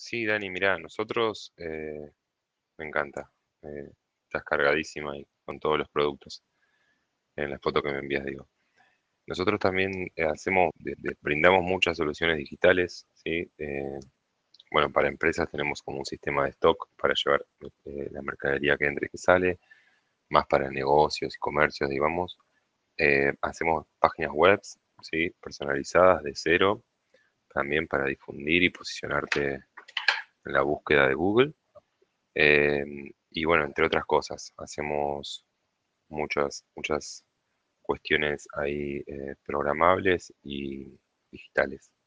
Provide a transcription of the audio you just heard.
Sí, Dani, mirá, nosotros me encanta. Estás cargadísima ahí con todos los productos en la foto que me envías, digo. Nosotros también brindamos muchas soluciones digitales, ¿sí? Bueno, para empresas tenemos como un sistema de stock para llevar la mercadería que entra y que sale, más para negocios y comercios, digamos. Hacemos páginas web, ¿sí? Personalizadas de cero, también para difundir y posicionarte en la búsqueda de Google. Y bueno, entre otras cosas, hacemos muchas cuestiones ahí programables y digitales.